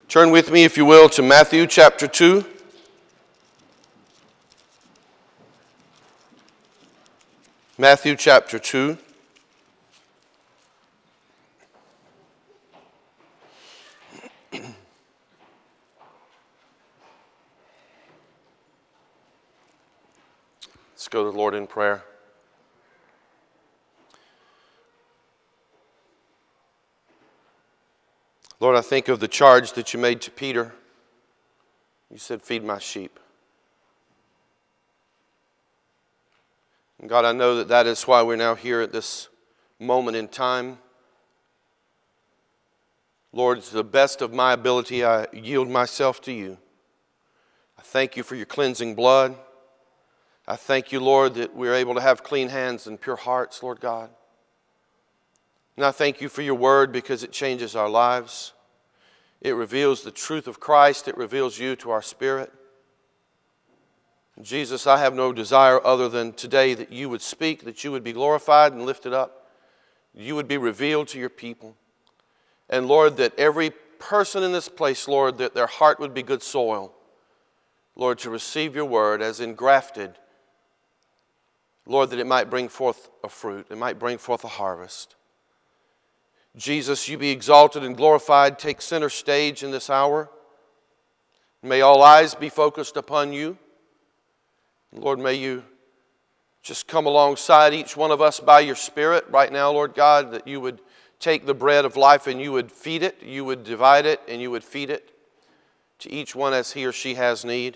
Turn with me, if you will, to Matthew chapter 2. Matthew chapter 2. Let's go to the Lord in prayer. Lord, I think of the charge that you made to Peter. You said, feed my sheep. And God, I know that is why we're now here at this moment in time. Lord, to the best of my ability, I yield myself to you. I thank you for your cleansing blood. I thank you, Lord, that we're able to have clean hands and pure hearts, Lord God. And I thank you for your word because it changes our lives. It reveals the truth of Christ. It reveals you to our spirit. Jesus, I have no desire other than today that you would speak, that you would be glorified and lifted up. You would be revealed to your people. And Lord, that every person in this place, Lord, that their heart would be good soil, Lord, to receive your word as engrafted. Lord, that it might bring forth a fruit. It might bring forth a harvest. Jesus, you be exalted and glorified. Take center stage in this hour. May all eyes be focused upon you. Lord, may you just come alongside each one of us by your Spirit right now, Lord God, that you would take the bread of life and you would feed it, you would divide it, and you would feed it to each one as he or she has need.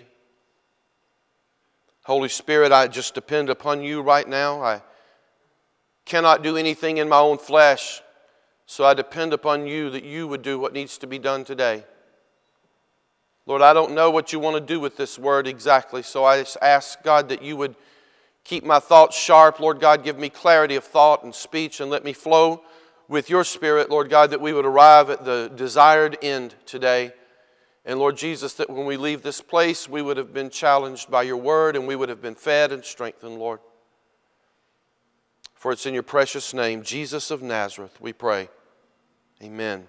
Holy Spirit, I just depend upon you right now. I cannot do anything in my own flesh, so I depend upon you that you would do what needs to be done today. Lord, I don't know what you want to do with this word exactly, so I just ask, God, that you would keep my thoughts sharp. Lord God, give me clarity of thought and speech, and let me flow with your Spirit, Lord God, that we would arrive at the desired end today. And Lord Jesus, that when we leave this place, we would have been challenged by your word and we would have been fed and strengthened, Lord. For it's in your precious name, Jesus of Nazareth, we pray. Amen.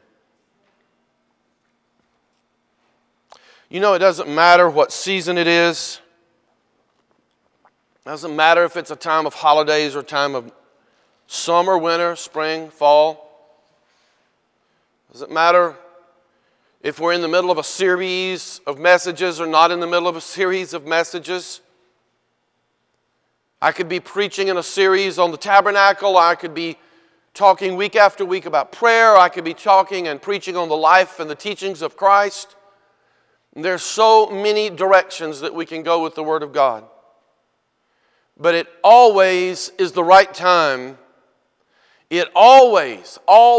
You know, it doesn't matter what season it is. It doesn't matter if it's a time of holidays or a time of summer, winter, spring, fall. It doesn't matter if we're in the middle of a series of messages or not in the middle of a series of messages. I could be preaching in a series on the tabernacle. I could be talking week after week about prayer. I could be talking and preaching on the life and the teachings of Christ. And there's so many directions that we can go with the Word of God. But it always is the right time. It always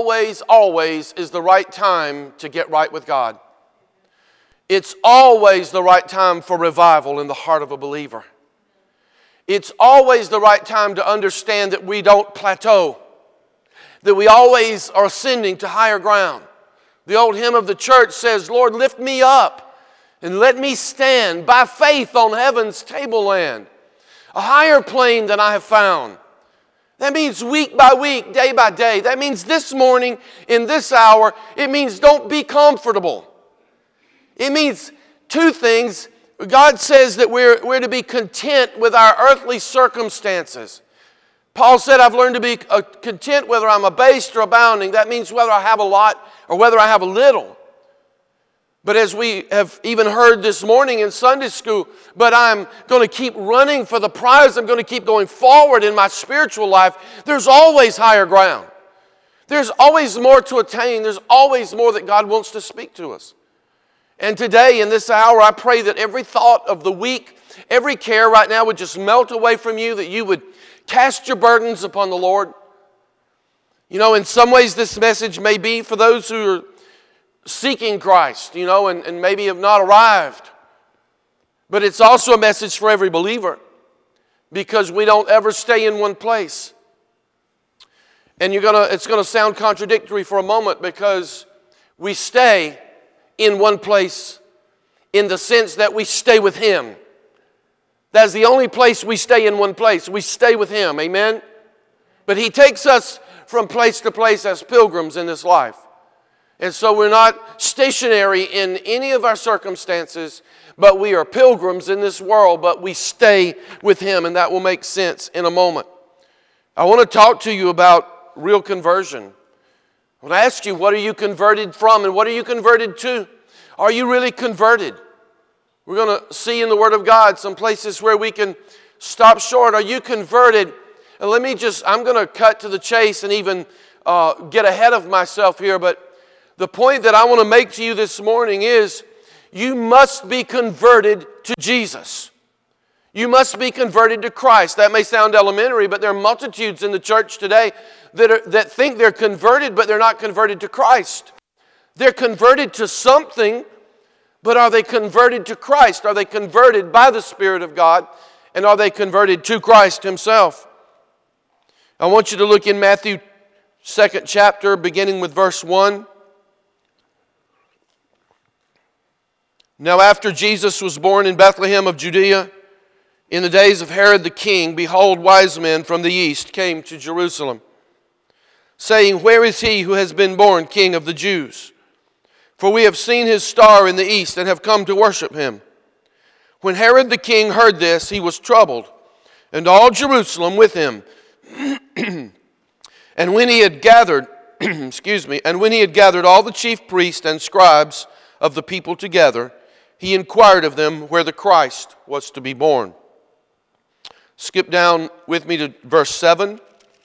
is the right time to get right with God. It's always the right time for revival in the heart of a believer. It's always the right time to understand that we don't plateau, that we always are ascending to higher ground. The old hymn of the church says, Lord, lift me up and let me stand by faith on heaven's tableland, a higher plane than I have found. That means week by week, day by day. That means this morning, in this hour, it means don't be comfortable. It means two things. God says that we're to be content with our earthly circumstances. Paul said, I've learned to be content whether I'm abased or abounding. That means whether I have a lot or whether I have a little. But as we have even heard this morning in Sunday school, but I'm going to keep running for the prize. I'm going to keep going forward in my spiritual life. There's always higher ground. There's always more to attain. There's always more that God wants to speak to us. And today, in this hour, I pray that every thought of the week, every care right now would just melt away from you, that you would cast your burdens upon the Lord. You know, in some ways this message may be for those who are seeking Christ, and maybe have not arrived. But it's also a message for every believer, because we don't ever stay in one place. And it's going to sound contradictory for a moment, because we stay in one place in the sense that we stay with Him. That's the only place we stay in one place. We stay with Him, amen? But He takes us from place to place as pilgrims in this life. And so we're not stationary in any of our circumstances, but we are pilgrims in this world, but we stay with Him, and that will make sense in a moment. I want to talk to you about real conversion. I want to ask you, what are you converted from and what are you converted to? Are you really converted? We're going to see in the Word of God some places where we can stop short. Are you converted? And I'm going to cut to the chase and even get ahead of myself here, but the point that I want to make to you this morning is you must be converted to Jesus. You must be converted to Christ. That may sound elementary, but there are multitudes in the church today that think they're converted, but they're not converted to Christ. They're converted to something, but are they converted to Christ? Are they converted by the Spirit of God? And are they converted to Christ Himself? I want you to look in Matthew 2nd chapter, beginning with verse 1. Now after Jesus was born in Bethlehem of Judea, in the days of Herod the king, behold, wise men from the east came to Jerusalem, saying, Where is he who has been born King of the Jews? For we have seen his star in the east and have come to worship him. When Herod the king heard this, he was troubled, and all Jerusalem with him. And when he had gathered, and when he had gathered all the chief priests and scribes of the people together, he inquired of them where the Christ was to be born. Skip down with me to verse 7.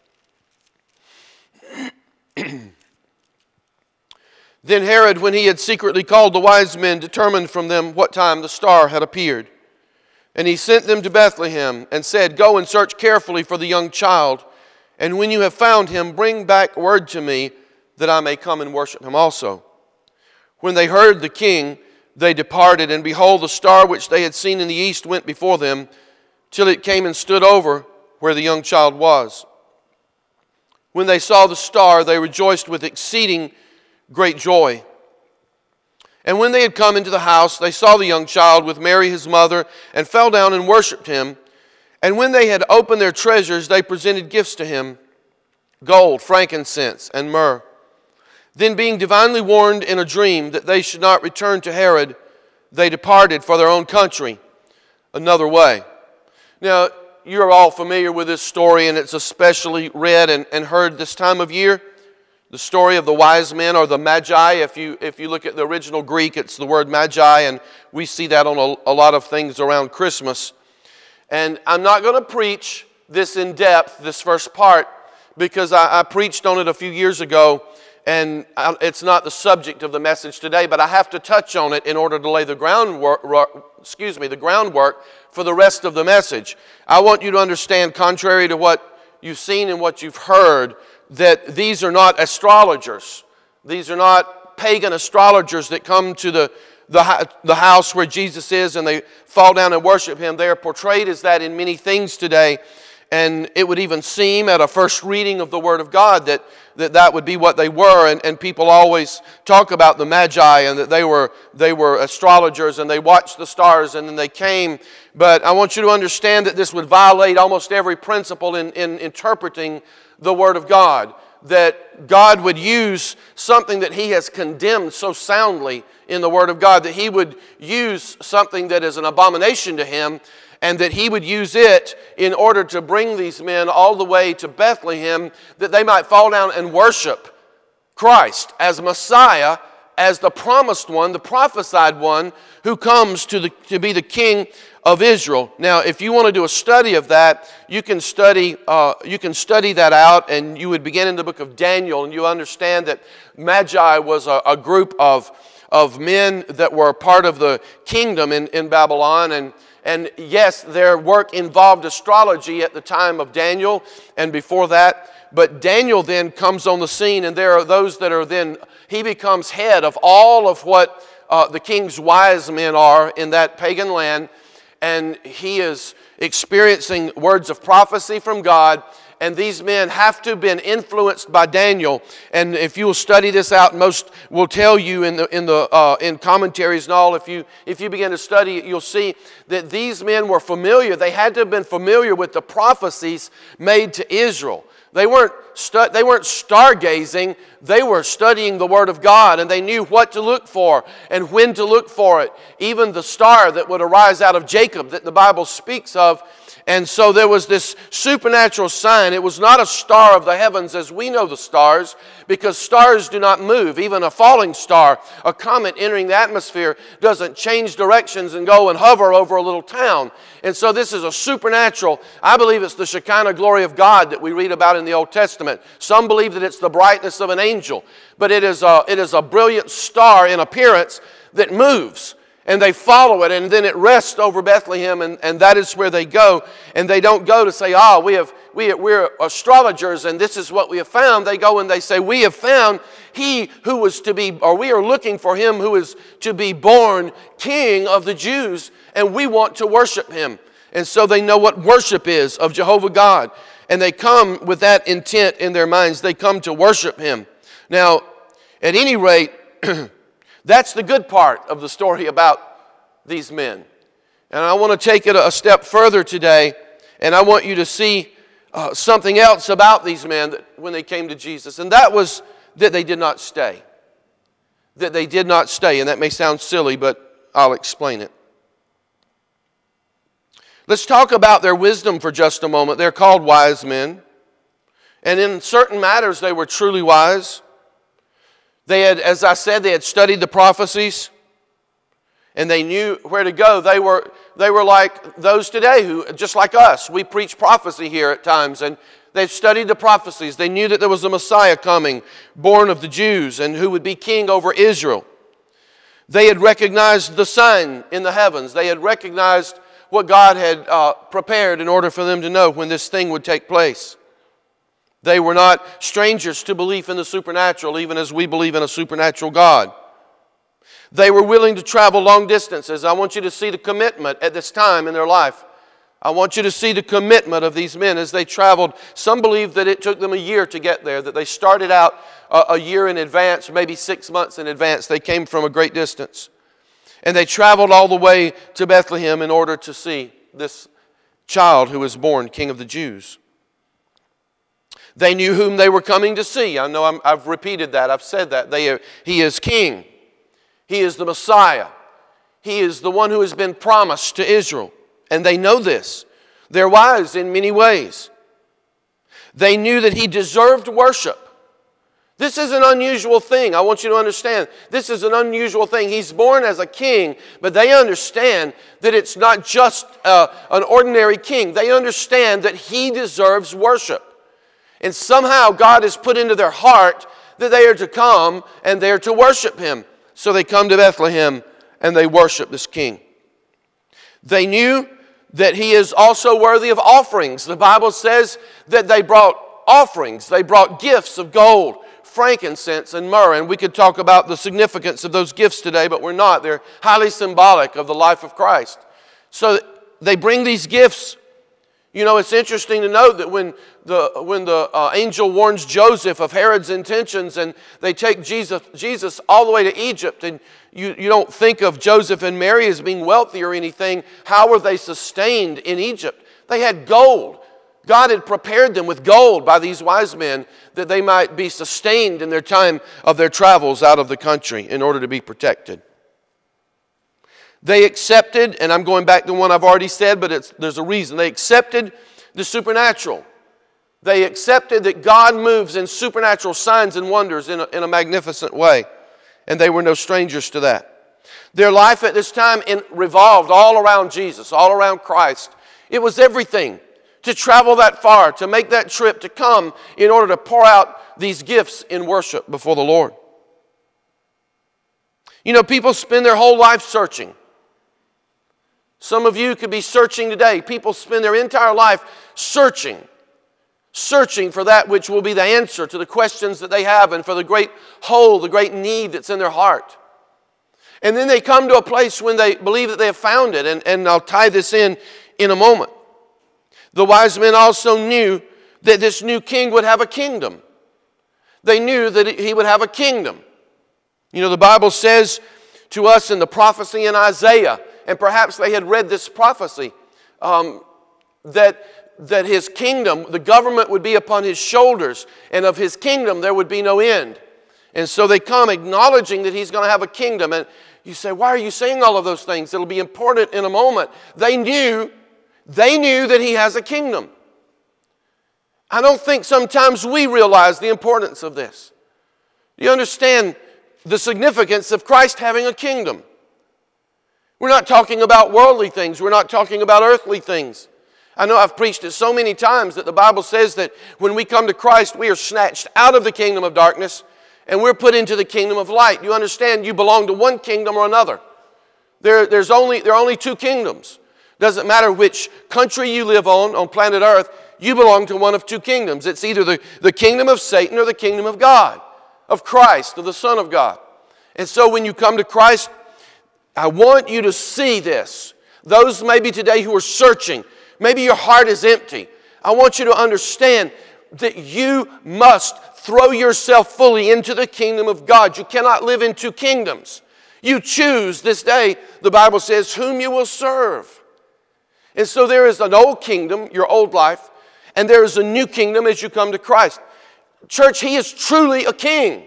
Then Herod, when he had secretly called the wise men, determined from them what time the star had appeared. And he sent them to Bethlehem and said, Go and search carefully for the young child, and when you have found him, bring back word to me that I may come and worship him also. When they heard the king, they departed, and behold, the star which they had seen in the east went before them, till it came and stood over where the young child was. When they saw the star, they rejoiced with exceeding great joy. And when they had come into the house, they saw the young child with Mary his mother, and fell down and worshipped him. And when they had opened their treasures, they presented gifts to him, gold, frankincense, and myrrh. Then being divinely warned in a dream that they should not return to Herod, they departed for their own country another way. Now, you're all familiar with this story, and it's especially read and heard this time of year. The story of the wise men, or the magi. If you look at the original Greek, it's the word magi, and we see that on a lot of things around Christmas. And I'm not going to preach this in depth, this first part, because I preached on it a few years ago, and it's not the subject of the message today, but I have to touch on it in order to lay the groundwork for the rest of the message. I want you to understand, contrary to what you've seen and what you've heard, that these are not astrologers. These are not pagan astrologers that come to the house where Jesus is and they fall down and worship Him. They are portrayed as that in many things today. And it would even seem at a first reading of the Word of God that would be what they were. And people always talk about the Magi and that they were astrologers and they watched the stars and then they came. But I want you to understand that this would violate almost every principle in interpreting the Word of God. That God would use something that He has condemned so soundly in the Word of God, that He would use something that is an abomination to Him, and that He would use it in order to bring these men all the way to Bethlehem, that they might fall down and worship Christ as Messiah, as the promised one, the prophesied one, who comes to be the King of Israel. Now, if you want to do a study of that, you can study that out, and you would begin in the book of Daniel, and you understand that Magi was a group of men that were part of the kingdom in Babylon, and yes, their work involved astrology at the time of Daniel and before that. But Daniel then comes on the scene, and there are those that are then, he becomes head of all of what the king's wise men are in that pagan land. And he is experiencing words of prophecy from God. And these men have to have been influenced by Daniel. And if you will study this out, most will tell you in commentaries and all. If you begin to study it, you'll see that these men were familiar. They had to have been familiar with the prophecies made to Israel. They weren't stargazing. They were studying the Word of God, and they knew what to look for and when to look for it. Even the star that would arise out of Jacob that the Bible speaks of. And so there was this supernatural sign. It was not a star of the heavens as we know the stars, because stars do not move. Even a falling star, a comet entering the atmosphere, doesn't change directions and go and hover over a little town. And so this is a supernatural. I believe it's the Shekinah glory of God that we read about in the Old Testament. Some believe that it's the brightness of an angel, but it is a brilliant star in appearance that moves. And they follow it, and then it rests over Bethlehem, and that is where they go. And they don't go to say, we're astrologers, and this is what we have found. They go and they say, we have found he who was to be, or we are looking for him who is to be born King of the Jews, and we want to worship him. And so they know what worship is of Jehovah God. And they come with that intent in their minds. They come to worship him. Now, at any rate, that's the good part of the story about these men. And I want to take it a step further today, and I want you to see something else about these men when they came to Jesus. And that was that they did not stay. That they did not stay. And that may sound silly, but I'll explain it. Let's talk about their wisdom for just a moment. They're called wise men. And in certain matters, they were truly wise. They had, as I said, they had studied the prophecies, and they knew where to go. They were like those today who, just like us, we preach prophecy here at times, and they've studied the prophecies. They knew that there was a Messiah coming, born of the Jews, and who would be king over Israel. They had recognized the sign in the heavens. They had recognized what God had prepared in order for them to know when this thing would take place. They were not strangers to belief in the supernatural, even as we believe in a supernatural God. They were willing to travel long distances. I want you to see the commitment at this time in their life. I want you to see the commitment of these men as they traveled. Some believe that it took them a year to get there, that they started out a year in advance, maybe 6 months in advance. They came from a great distance. And they traveled all the way to Bethlehem in order to see this child who was born King of the Jews. They knew whom they were coming to see. I know I've repeated that. I've said that. He is King. He is the Messiah. He is the one who has been promised to Israel. And they know this. They're wise in many ways. They knew that he deserved worship. This is an unusual thing. I want you to understand. This is an unusual thing. He's born as a king, but they understand that it's not just an ordinary king. They understand that he deserves worship. And somehow God has put into their heart that they are to come and they are to worship him. So they come to Bethlehem and they worship this king. They knew that he is also worthy of offerings. The Bible says that they brought offerings. They brought gifts of gold, frankincense, and myrrh. And we could talk about the significance of those gifts today, but we're not. They're highly symbolic of the life of Christ. So they bring these gifts. You know, it's interesting to note that when the angel warns Joseph of Herod's intentions and they take Jesus all the way to Egypt, and you don't think of Joseph and Mary as being wealthy or anything. How were they sustained in Egypt? They had gold. God had prepared them with gold by these wise men that they might be sustained in their time of their travels out of the country in order to be protected. They accepted, and I'm going back to one I've already said, but there's a reason. They accepted the supernatural. They accepted that God moves in supernatural signs and wonders in a magnificent way. And they were no strangers to that. Their life at this time revolved all around Jesus, all around Christ. It was everything to travel that far, to make that trip, to come in order to pour out these gifts in worship before the Lord. You know, people spend their whole life searching. Some of you could be searching today. People spend their entire life searching for that which will be the answer to the questions that they have and for the great hole, the great need that's in their heart. And then they come to a place when they believe that they have found it, and I'll tie this in a moment. The wise men also knew that this new king would have a kingdom. They knew that he would have a kingdom. You know, the Bible says to us in the prophecy in Isaiah, and perhaps they had read this prophecy, that that his kingdom, the government would be upon his shoulders, and of his kingdom there would be no end. And so they come acknowledging that he's going to have a kingdom. And you say, why are you saying all of those things? It'll be important in a moment. They knew that he has a kingdom. I don't think sometimes we realize the importance of this. You understand the significance of Christ having a kingdom. We're not talking about worldly things. We're not talking about earthly things. I know I've preached it so many times that the Bible says that when we come to Christ, we are snatched out of the kingdom of darkness and we're put into the kingdom of light. You understand you belong to one kingdom or another. There are only two kingdoms. Doesn't matter which country you live on planet Earth, you belong to one of two kingdoms. It's either the kingdom of Satan or the kingdom of God, of Christ, of the Son of God. And so when you come to Christ, I want you to see this. Those maybe today who are searching, maybe your heart is empty. I want you to understand that you must throw yourself fully into the kingdom of God. You cannot live in two kingdoms. You choose this day, the Bible says, whom you will serve. And so there is an old kingdom, your old life, and there is a new kingdom as you come to Christ. Church, he is truly a king.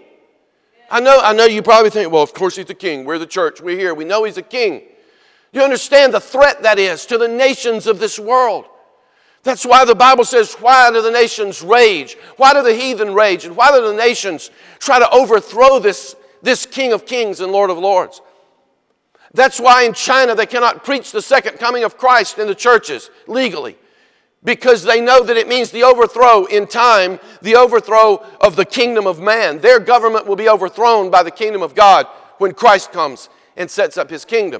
I know you probably think, well, of course he's a king. We're the church. We're here. We know he's a king. You understand the threat that is to the nations of this world. That's why the Bible says, why do the nations rage? Why do the heathen rage? And why do the nations try to overthrow this King of Kings and Lord of Lords? That's why in China they cannot preach the second coming of Christ in the churches legally. Because they know that it means the overthrow in time, the overthrow of the kingdom of man. Their government will be overthrown by the kingdom of God when Christ comes and sets up his kingdom.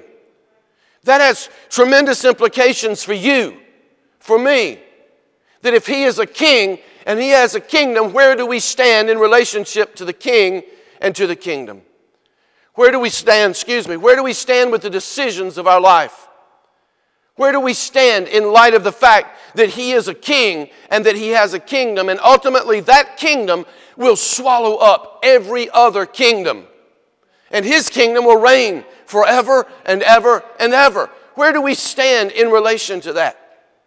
That has tremendous implications for you, for me. That if he is a king and he has a kingdom, where do we stand in relationship to the king and to the kingdom? Where do we stand, where do we stand with the decisions of our life? Where do we stand in light of the fact that he is a king and that he has a kingdom, and ultimately that kingdom will swallow up every other kingdom, and his kingdom will reign forever and ever and ever? Where do we stand in relation to that?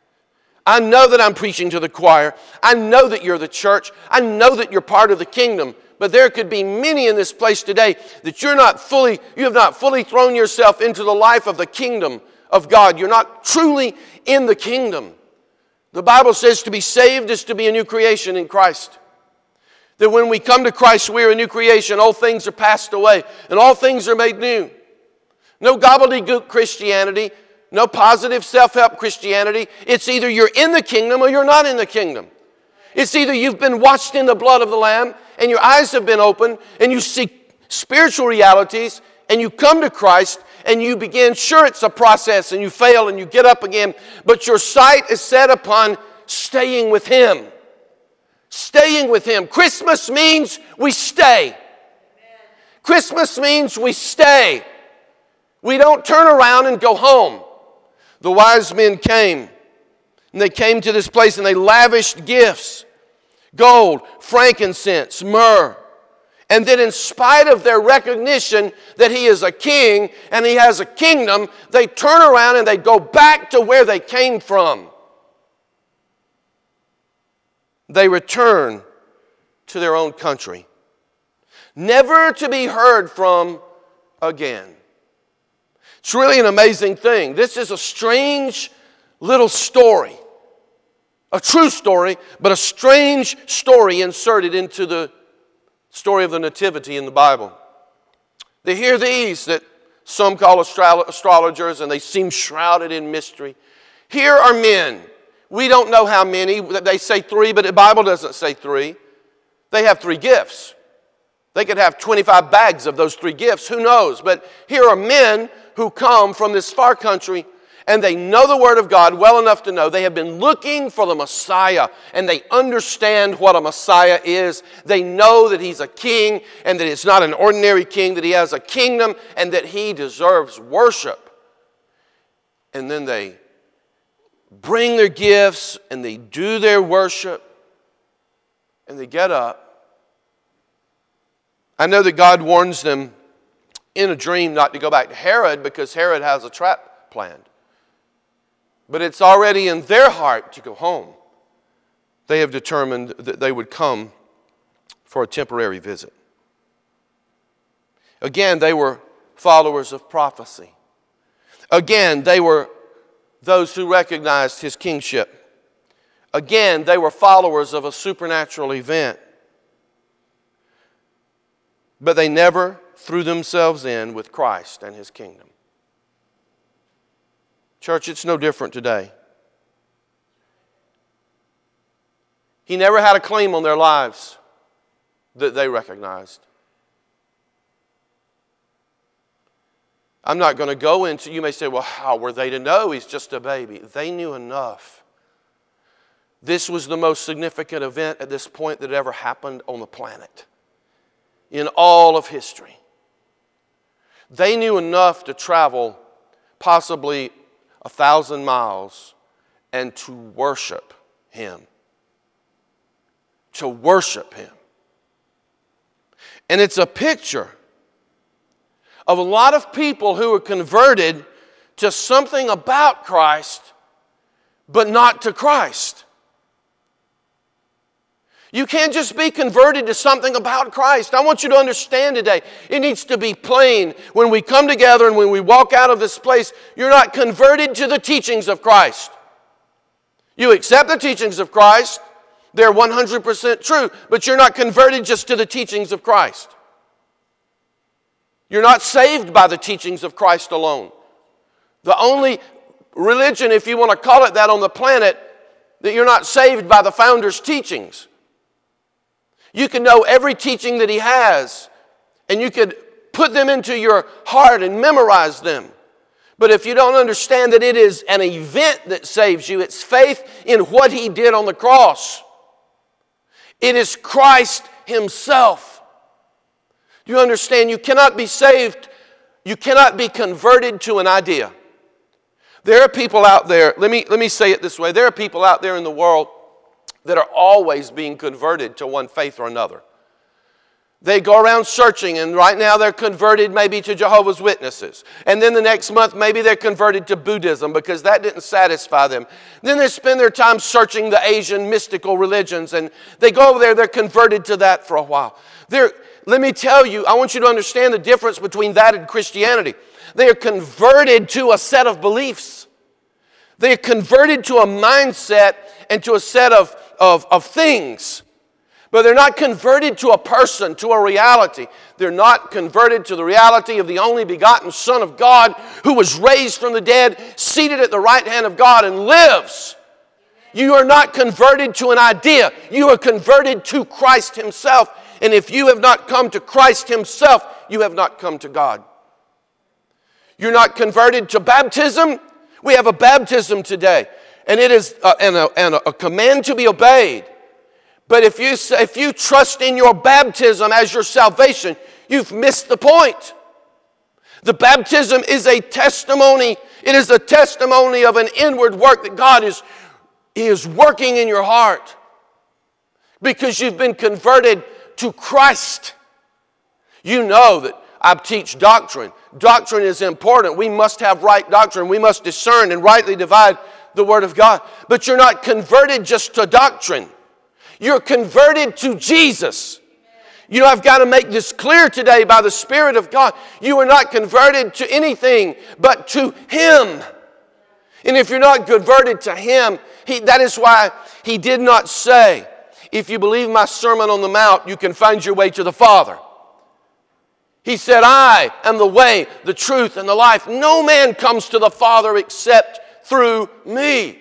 I know that I'm preaching to the choir. I know that you're the church. I know that you're part of the kingdom. But there could be many in this place today that you have not fully thrown yourself into the life of the kingdom of God. You're not truly in the kingdom. The Bible says to be saved is to be a new creation in Christ. That when we come to Christ, we're a new creation. All things are passed away and all things are made new. No gobbledygook Christianity, no positive self-help Christianity. It's either you're in the kingdom or you're not in the kingdom. It's either you've been washed in the blood of the Lamb and your eyes have been opened and you see spiritual realities and you come to Christ and you begin, sure it's a process and you fail and you get up again, but your sight is set upon staying with him. Staying with him. Christmas means we stay. Christmas means we stay. We don't turn around and go home. The wise men came, and they came to this place and they lavished gifts, gold, frankincense, myrrh. And then in spite of their recognition that he is a king and he has a kingdom, they turn around and they go back to where they came from. They return to their own country, never to be heard from again. It's really an amazing thing. This is a strange little story. A true story, but a strange story inserted into the story of the Nativity in the Bible. They hear these that some call astrologers, and they seem shrouded in mystery. Here are men. We don't know how many. They say 3, but the Bible doesn't say 3. They have 3 gifts. They could have 25 bags of those 3 gifts. Who knows? But here are men who come from this far country, and they know the Word of God well enough to know they have been looking for the Messiah, and they understand what a Messiah is. They know that he's a king, and that it's not an ordinary king, that he has a kingdom, and that he deserves worship. And then they bring their gifts, and they do their worship, and they get up. I know that God warns them in a dream not to go back to Herod because Herod has a trap planned. But it's already in their heart to go home. they have determined that they would come for a temporary visit. Again, they were followers of prophecy. Again, they were those who recognized his kingship. Again, they were followers of a supernatural event. But they never threw themselves in with Christ and his kingdom. Church, it's no different today. He never had a claim on their lives that they recognized. I'm not going to go into, you may say, well, how were they to know? He's just a baby. They knew enough. This was the most significant event at this point that ever happened on the planet in all of history. They knew enough to travel possibly 1,000 miles and to worship him. To worship him. And it's a picture of a lot of people who are converted to something about Christ, but not to Christ. You can't just be converted to something about Christ. I want you to understand today, it needs to be plain. When we come together and when we walk out of this place, you're not converted to the teachings of Christ. You accept the teachings of Christ. They're 100% true, but you're not converted just to the teachings of Christ. You're not saved by the teachings of Christ alone. The only religion, if you want to call it that on the planet, that you're not saved by the founder's teachings. You can know every teaching that he has, and you could put them into your heart and memorize them. But if you don't understand that it is an event that saves you, it's faith in what he did on the cross. It is Christ himself. You understand, you cannot be saved, you cannot be converted to an idea. There are people out there, let me say it this way, there are people out there in the world that are always being converted to one faith or another. They go around searching, and right now they're converted maybe to Jehovah's Witnesses. And then the next month maybe they're converted to Buddhism because that didn't satisfy them. Then they spend their time searching the Asian mystical religions, and they go over there, they're converted to that for a while. Let me tell you, I want you to understand the difference between that and Christianity. They are converted to a set of beliefs. They are converted to a mindset and to a set of things. But they're not converted to a person, to a reality. They're not converted to the reality of the only begotten Son of God who was raised from the dead, seated at the right hand of God and lives. You are not converted to an idea. You are converted to Christ himself. And if you have not come to Christ himself, you have not come to God. You're not converted to baptism. We have a baptism today. And it is a command to be obeyed. But if you trust in your baptism as your salvation, you've missed the point. The baptism is a testimony. It is a testimony of an inward work that God is working in your heart. Because you've been converted to Christ. You know that I teach doctrine. Doctrine is important. We must have right doctrine. We must discern and rightly divide the Word of God. But you're not converted just to doctrine. You're converted to Jesus. You know, I've got to make this clear today by the Spirit of God. You are not converted to anything but to Him. And if you're not converted to Him, that is why He did not say, if you believe my Sermon on the Mount, you can find your way to the Father. He said, I am the way, the truth, and the life. No man comes to the Father except through me.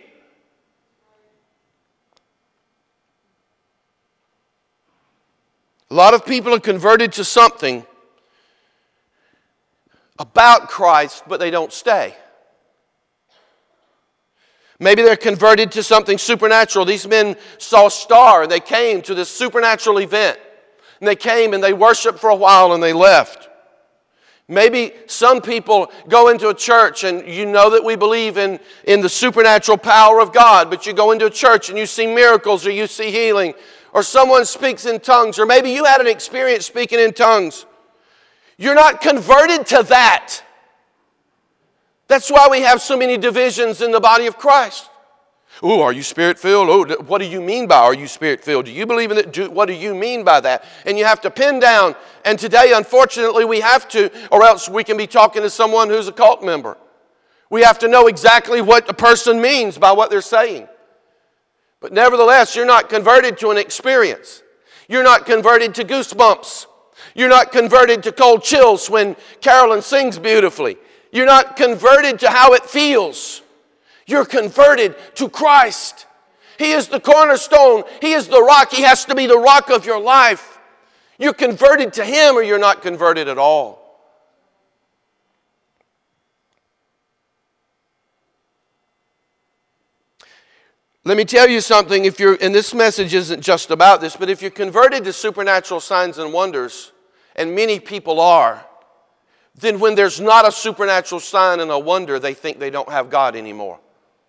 A lot of people are converted to something about Christ, but they don't stay. Maybe they're converted to something supernatural. These men saw a star and they came to this supernatural event. And they came and they worshiped for a while and they left. Maybe some people go into a church and you know that we believe in the supernatural power of God, but you go into a church and you see miracles or you see healing, or someone speaks in tongues, or maybe you had an experience speaking in tongues. You're not converted to that. That's why we have so many divisions in the body of Christ. Oh, are you Spirit-filled? Oh, what do you mean by are you Spirit-filled? Do you believe in it? What do you mean by that? And you have to pin down. And today, unfortunately, we have to, or else we can be talking to someone who's a cult member. We have to know exactly what a person means by what they're saying. But nevertheless, you're not converted to an experience. You're not converted to goosebumps. You're not converted to cold chills when Carolyn sings beautifully. You're not converted to how it feels. You're converted to Christ. He is the cornerstone. He is the rock. He has to be the rock of your life. You're converted to Him or you're not converted at all. Let me tell you something, and this message isn't just about this, but if you're converted to supernatural signs and wonders, and many people are, then when there's not a supernatural sign and a wonder, they think they don't have God anymore.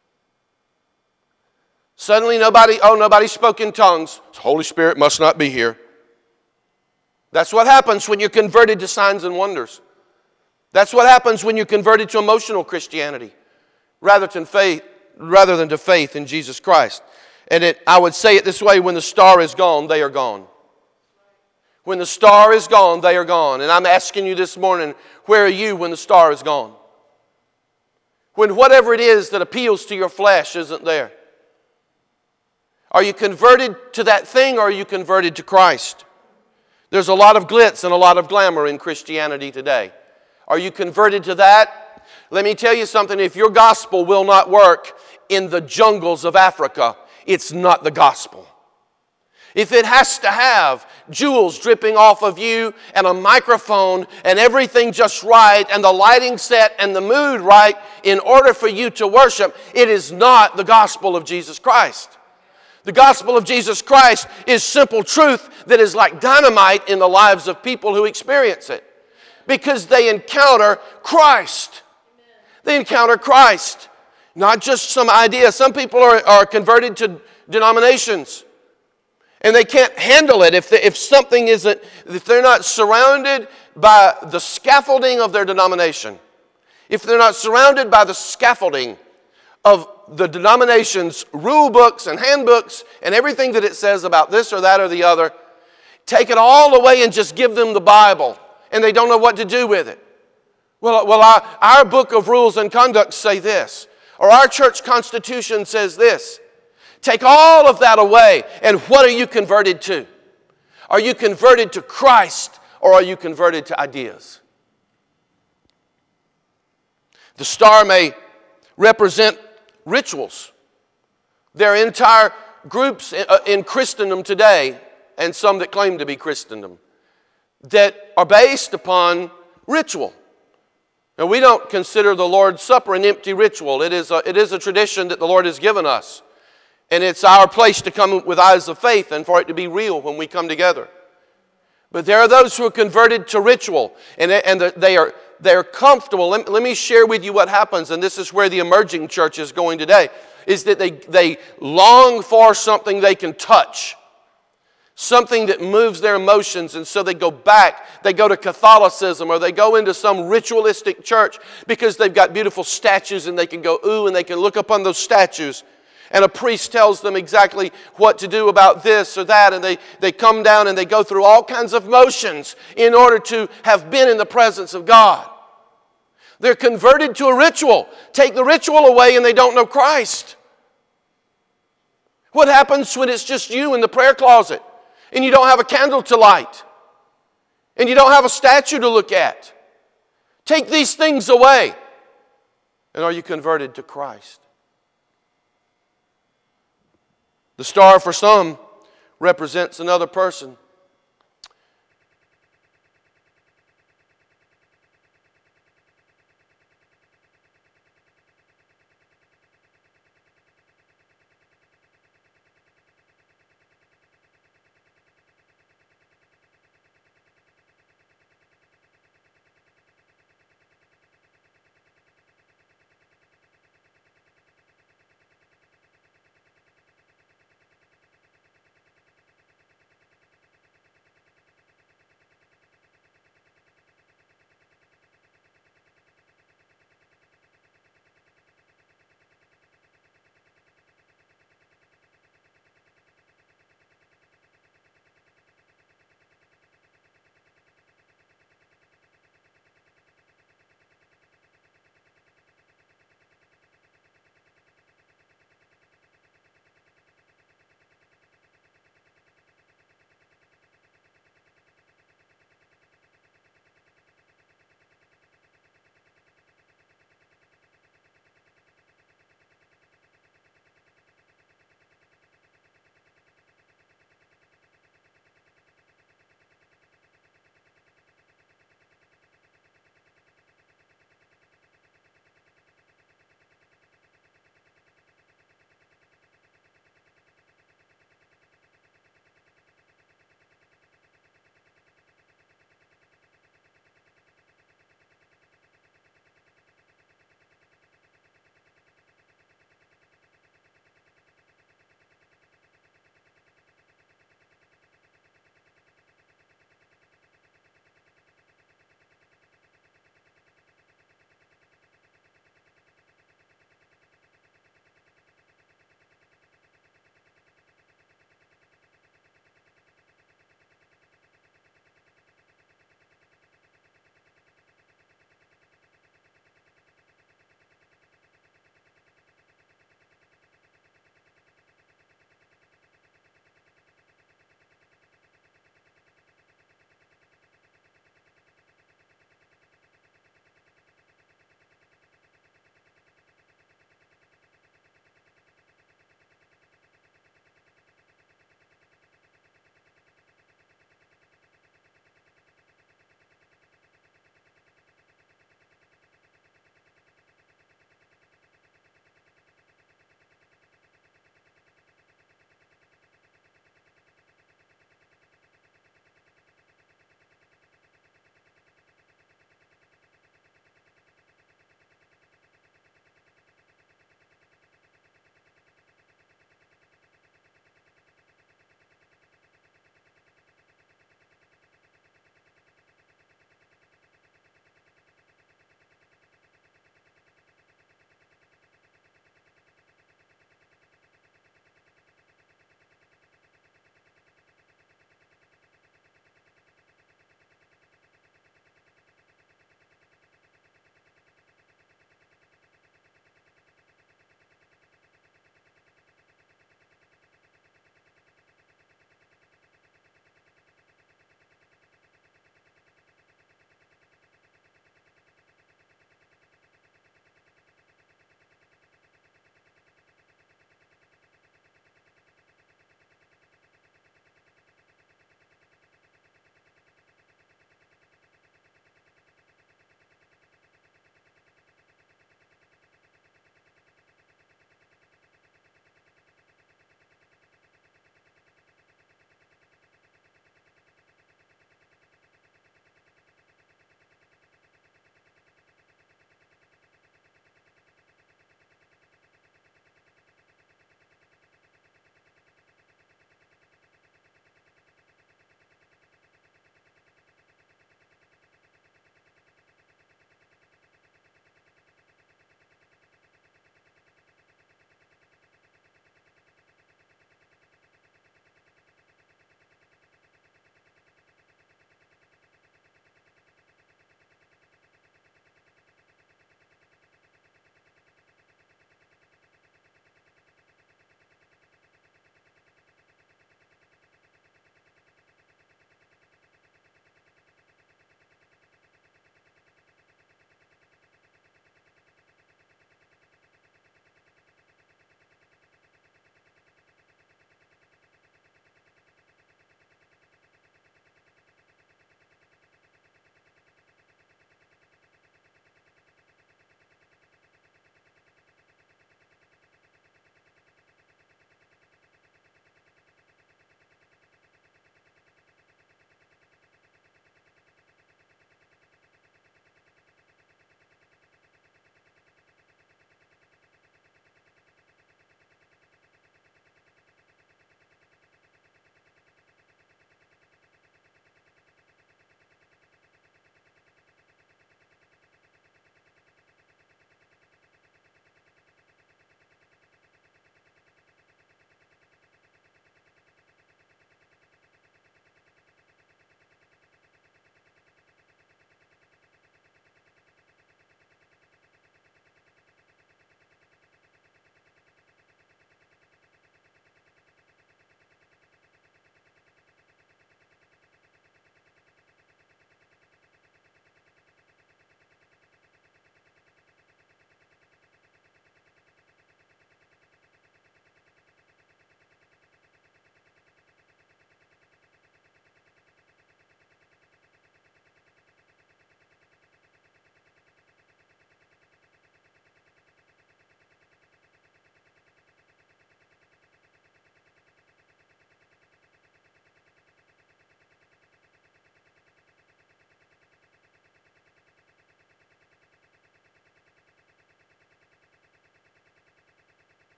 Suddenly nobody spoke in tongues. The Holy Spirit must not be here. That's what happens when you're converted to signs and wonders. That's what happens when you're converted to emotional Christianity rather than to faith in Jesus Christ. And I would say it this way, when the star is gone, they are gone. When the star is gone, they are gone. And I'm asking you this morning, where are you when the star is gone? When whatever it is that appeals to your flesh isn't there. Are you converted to that thing or are you converted to Christ? There's a lot of glitz and a lot of glamour in Christianity today. Are you converted to that? Let me tell you something. If your gospel will not work in the jungles of Africa, it's not the gospel. If it has to have jewels dripping off of you and a microphone and everything just right and the lighting set and the mood right in order for you to worship, it is not the gospel of Jesus Christ. The gospel of Jesus Christ is simple truth that is like dynamite in the lives of people who experience it. Because they encounter Christ. They encounter Christ. Not just some idea. Some people are converted to denominations. And they can't handle it if they're not surrounded by the scaffolding of their denomination. If they're not surrounded by the scaffolding of the denomination's rule books and handbooks and everything that it says about this or that or the other, take it all away and just give them the Bible, and they don't know what to do with it. Well, our book of rules and conduct say this, or our church constitution says this. Take all of that away, and what are you converted to? Are you converted to Christ, or are you converted to ideas? The star may represent rituals. There are entire groups in Christendom today, and some that claim to be Christendom, that are based upon ritual. Now, we don't consider the Lord's Supper an empty ritual. It is a tradition that the Lord has given us. And it's our place to come with eyes of faith and for it to be real when we come together. But there are those who are converted to ritual, and they are comfortable. Let me share with you what happens, and this is where the emerging church is going today, is that they long for something they can touch, something that moves their emotions, and so they go to Catholicism, or they go into some ritualistic church because they've got beautiful statues and they can go ooh, and they can look upon those statues. And a priest tells them exactly what to do about this or that. And they come down and they go through all kinds of motions in order to have been in the presence of God. They're converted to a ritual. Take the ritual away and they don't know Christ. What happens when it's just you in the prayer closet and you don't have a candle to light and you don't have a statue to look at? Take these things away. And are you converted to Christ? The star for some represents another person.